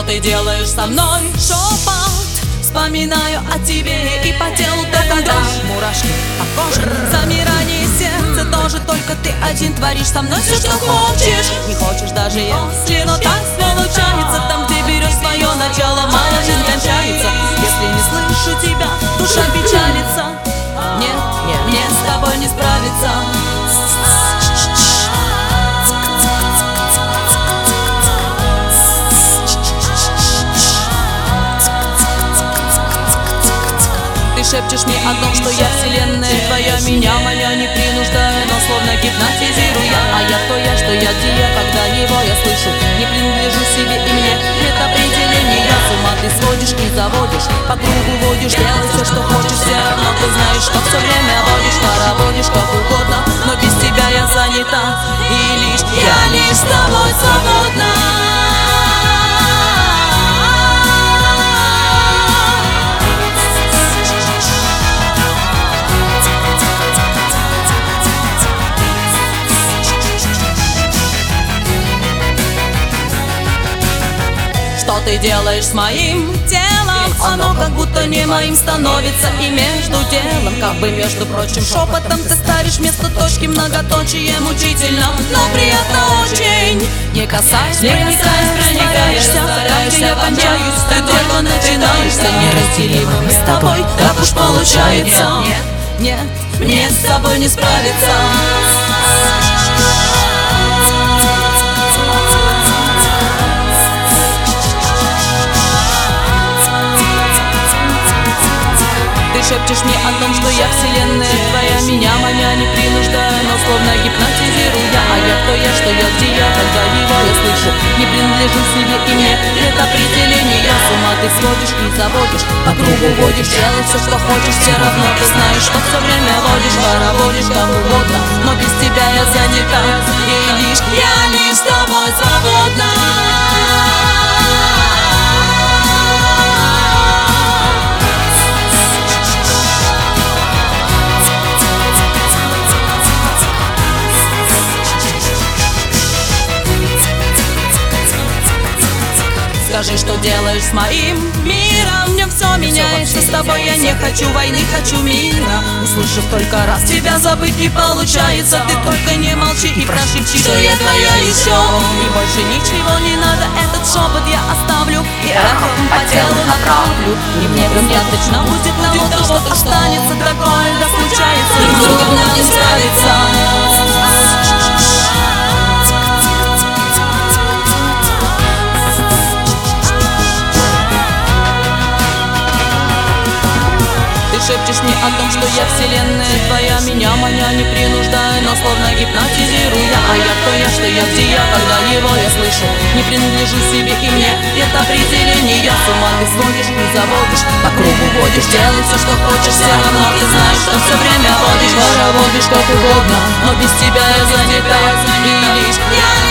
ты делаешь со мной? Шепот, вспоминаю о тебе, и по телу током дрожь, мурашки по коже, замирание сердца тоже. Только ты один творишь со мной все, что хочешь. Не хочешь даже если, но так получается. Там, где берешь свое начало, моя жизнь кончается. Если не слышу тебя, душа печалится. Нет, мне с тобой не справиться. Ты шепчешь мне о том, что я вселенная твоя, меня маня не принуждая, но словно гипнотизируя. А я кто я, что я, где я, когда его я слышу. Не принадлежу себе и мне нет определения. С ума ты сводишь и заводишь, по кругу водишь, делай все, что хочешь. Все равно ты знаешь, что все время водишь, хороводишь как угодно, но без тебя я занята. И я лишь с тобой свободна. Что ты делаешь с моим телом? Оно как будто не моим становится. И между делом, как бы между прочим, шепотом ты ставишь вместо точки многоточие. Мучительно, но приятно очень. Не касаясь, проникаешься, как я кончаюсь. Ты только начинаешься неразделимым с тобой. Так уж получается. Нет, мне с тобой не справиться. Ты шепчешь мне о том, что я вселенная твоя, меня маня не принуждая, но словно гипнотизируя. А я кто я, что я, где я, когда его я слышу. Не принадлежу себе и мне нет определения. С ума ты сводишь и заводишь, по кругу водишь, делай все, что хочешь. Все равно ты знаешь, что все время водишь, хороводишь как угодно, но без тебя я занята. И я лишь с тобой свободна. Скажи, что делаешь с моим миром? В нем все меняется, с тобой я не хочу войны, хочу мира. Услышав только раз, тебя забыть не получается. Ты только не молчи и прошепчи, что я твоя еще. И больше ничего не надо, этот шепот я оставлю и эхом по телу направлю. И мне достаточно будет того, что останется такое, да случается. Друг другом нам не справиться. Ты шепчешь мне о том, что я вселенная твоя, меня маня не принуждая, но словно гипнотизируя. А я кто я, что я, где я, когда его я слышу. Не принадлежу себе и мне нет определения. С ума ты сводишь и заводишь, по кругу водишь, делай все, что хочешь. Все равно ты знаешь, что все время водишь, хороводишь как угодно, но без тебя я занята. И лишь я